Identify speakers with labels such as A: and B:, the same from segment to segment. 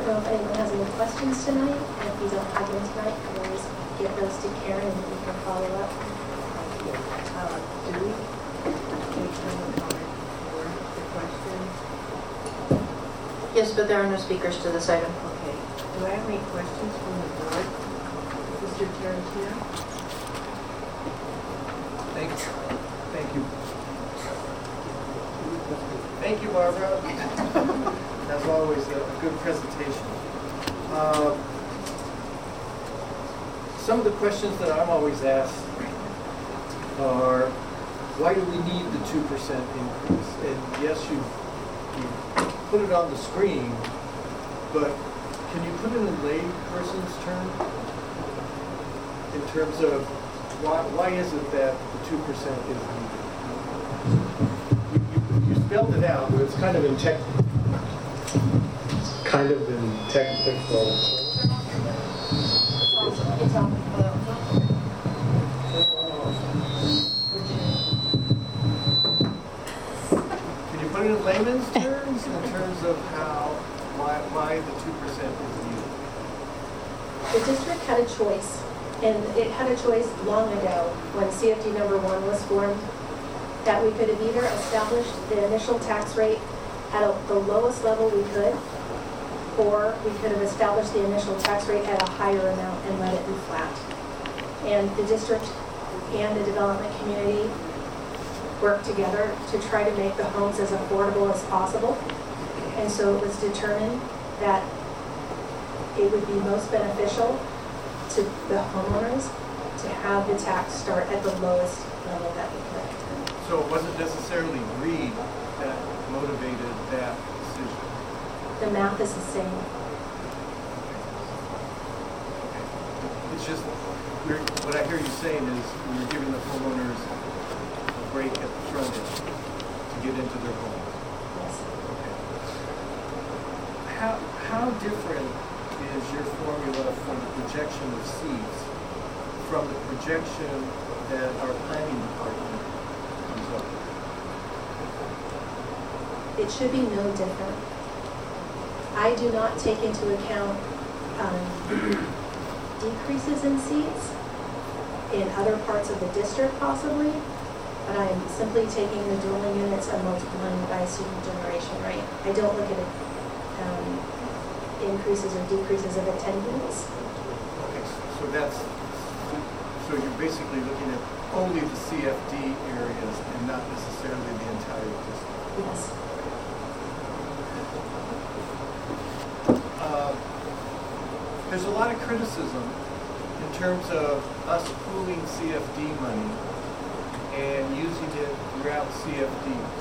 A: don't know if anyone has any questions tonight, and if you don't have them tonight, I can always give those to Karen and we can follow up.
B: Do we take public comment for the questions?
C: Yes, but there are no speakers to this item.
B: Okay. Do I have any questions from the board? Mr. Tarantino?
D: Thank you. Thank you, Barbara. As always, a good presentation. Some of the questions that I'm always asked are, why do we need the 2% increase? And yes, you put it on the screen, but can you put it in lay person's term? In terms of why is it that the 2% is needed? You spelled it out, but it's kind of in technical.
A: It's on.
D: Can you put it in layman's terms, in terms of why the 2% is needed?
A: The district had a choice, and it had a choice long ago when CFD number 1 was formed, that we could have either established the initial tax rate at the lowest level we could, or we could have established the initial tax rate at a higher amount and let it be flat. And the district and the development community worked together to try to make the homes as affordable as possible. And so it was determined that it would be most beneficial to the homeowners to have the tax start at the lowest level that we could.
D: So it wasn't necessarily greed that motivated that decision?
A: The math is the same.
D: It's just, what I hear you saying is we're giving the homeowners a break at the front end to get into their homes.
A: Yes.
D: Okay. How different is your formula for the projection of seats from the projection that our planning department comes up with?
A: It should be no different. I do not take into account decreases in seats in other parts of the district possibly, but I am simply taking the dwelling units and multiplying by student generation rate. I don't look at it, increases or decreases of attendance.
D: Okay, so you're basically looking at only the CFD areas and not necessarily the entire district.
A: Yes.
D: There's a lot of criticism in terms of us pooling CFD money and using it throughout CFDs.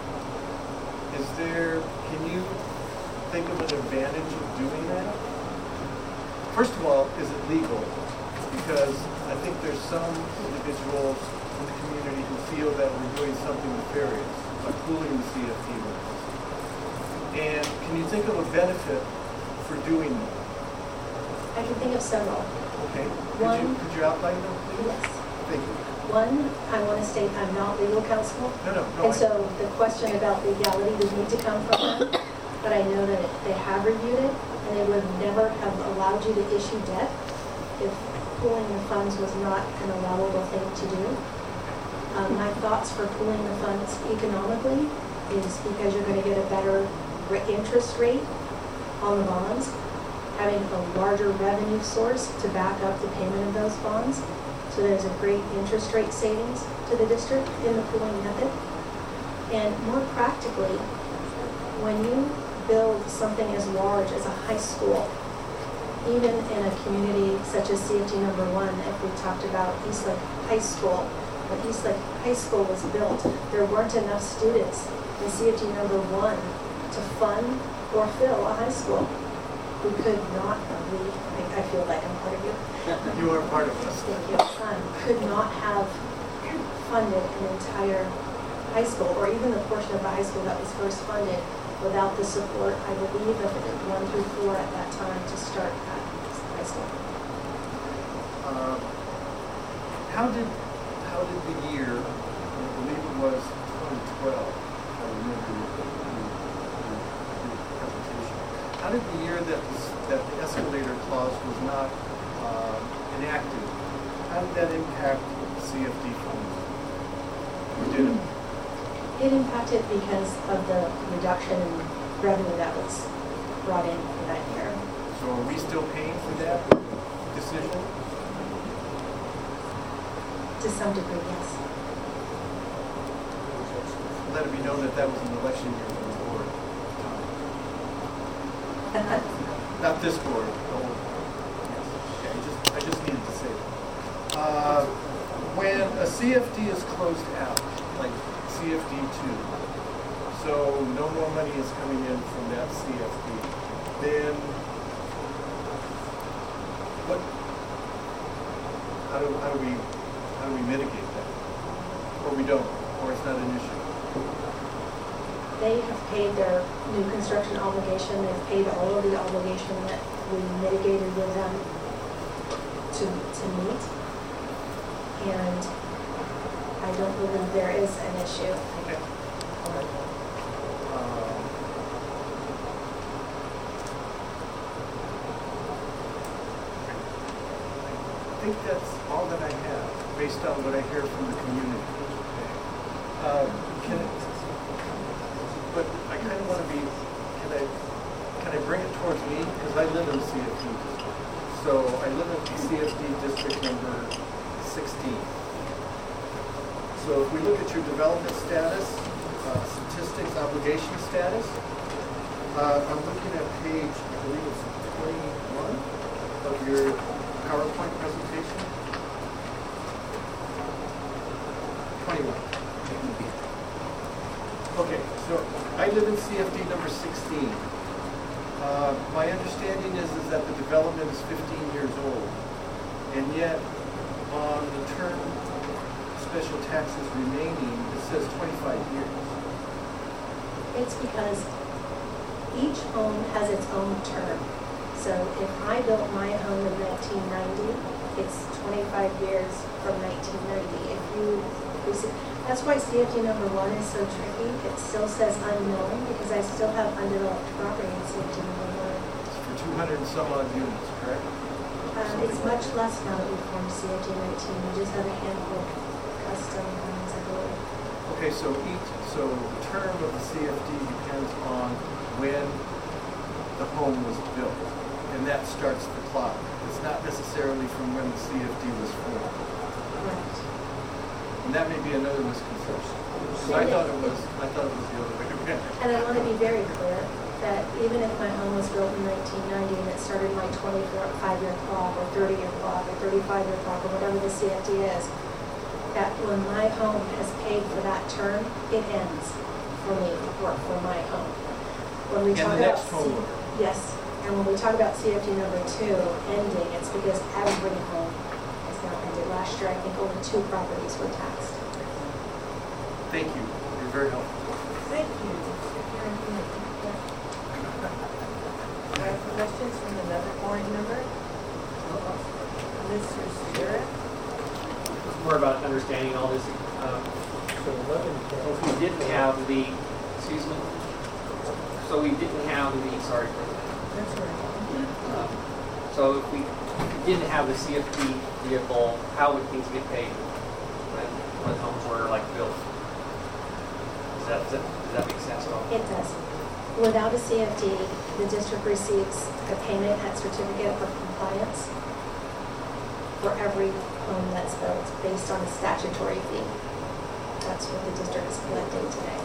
D: Can you think of an advantage of doing that? First of all, is it legal? Because I think there's some individuals in the community who feel that we're doing something nefarious by pooling the CFD monies. And can you think of a benefit for doing that?
A: I can think of several.
D: Okay.
A: One.
D: Could you outline them, please?
A: Yes.
D: Thank you.
A: One, I want to state I'm not legal counsel.
D: No.
A: And so the question about legality would need to come from them. But I know that they have reviewed it, and they would never have allowed you to issue debt if pooling the funds was not an allowable thing to do. My thoughts for pooling the funds economically is because you're going to get a better interest rate on the bonds, having a larger revenue source to back up the payment of those bonds. So there's a great interest rate savings to the district in the pooling method. And more practically, when you build something as large as a high school, even in a community such as CFD number 1, if we talked about Eastlake High School, when Eastlake High School was built, there weren't enough students in CFD number 1 to fund or fill a high school. We could not, I feel like I'm part of you.
D: You are part of us.
A: Thank you. Could not have funded an entire high school, or even the portion of the high school that was first funded, without the support, I believe, of 1 through 4 at that time to start that high school.
D: How did the year, I believe it was 2012, I remember your presentation, how did the year that the escalator clause was not enacted, how did that impact CFD funds? Or did it?
A: It impacted because of the reduction in revenue that was brought in for that year.
D: So are we still paying for that decision?
A: To some degree, yes.
D: Let it be known that that was an election year for the board. Not this board, the whole. Yes. Okay, I just needed to say that. When a CFD is closed out, like CFD 2, so no more money is coming in from that CFD, then what? How do we mitigate that? Or we don't, or it's not an issue?
A: They have paid their new construction obligation. They've paid all of the obligation that we mitigated with them to meet. And I don't believe there is an issue.
D: Okay. All right. I think that's all that I have, based on what I hear from the community. But I kind of want to be, can I bring it towards me? Because I live in CFD. So I live in CFD district number 16. So if we look at your development status, statistics, obligation status, I'm looking at page, I believe it's 21 of your PowerPoint presentation. 21. Okay, so I live in CFD number 16. My understanding is that the development is 15 years old, and yet on the term special taxes remaining, it says 25 years.
A: It's because each home has its own term. So if I built my home in 1990, it's 25 years from 1990. That's why CFD number 1 is so tricky. It still says unknown because I still have undeveloped property in CFD number 1.
D: It's for 200 and some odd units, correct?
A: It's much less now that we formed CFD 19. We just have a handful of custom homes, I believe.
D: Okay, so the term of the CFD depends on when the home was built, and that starts the clock. It's not necessarily from when the CFD was formed.
A: Right.
D: And that may be another misconception. I thought it was the other way around.
A: And I want to be very clear that even if my home was built in 1990 and it started my 25-year clock or 30-year clock or 35-year clock or whatever the CFD is, that when my home has paid for that term, it ends for me or for my home. When we talk
D: the
A: about
D: next homeowner.
A: Yes, and when we talk about CFD number 2 ending, it's because every home is now ended. Last year, I think only 2 properties were taxed.
D: Thank you. You're very helpful.
B: Thank you. Questions from another board member? Mr. Sierra?
E: It's more about understanding all this. If we didn't have the, excuse me, so we didn't have the, sorry for that.
B: That's right.
E: So if we didn't have the CFD vehicle, how would things get paid when homes were like built? Does that make sense at all?
A: It does. Without a CFD, the district receives a payment at certificate of compliance for every home that's built based on a statutory fee. That's what the district is collecting today.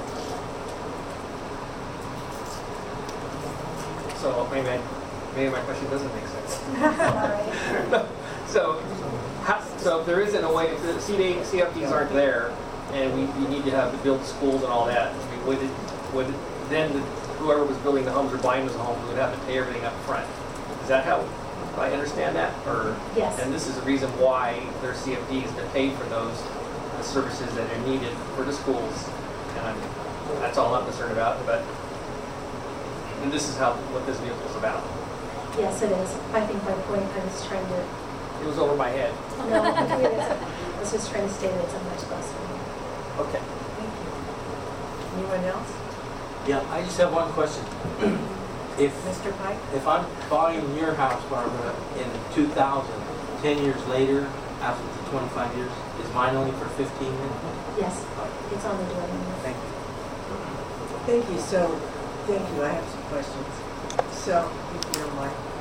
E: So maybe my question doesn't make sense.
A: Sorry.
E: So if there isn't a way, if the CFDs aren't there, and we need to have to build schools and all that, I mean, would then whoever was building the homes or buying those homes would have to pay everything up front? Is that how I understand that? Or
A: Yes.
E: And this is the reason why their CFDs to pay for those the services that are needed for the schools, and that's all I'm concerned about. But and this is what this vehicle is about.
A: Yes, it is. I think my point, I was trying to...
E: It was over my head.
A: No, it isn't. I was just trying to state it's a much less one.
E: Okay.
B: Thank you. Anyone else?
F: Yeah, I just have one question. If,
B: Mr. Pike?
F: if I'm buying your house, Barbara, in 2000, 10 years later, after the 25 years, is mine only for 15 then?
A: Yes, it's on the dwelling unit.
F: Thank you.
B: Thank you. So, thank you. I have some questions. So, if you don't mind.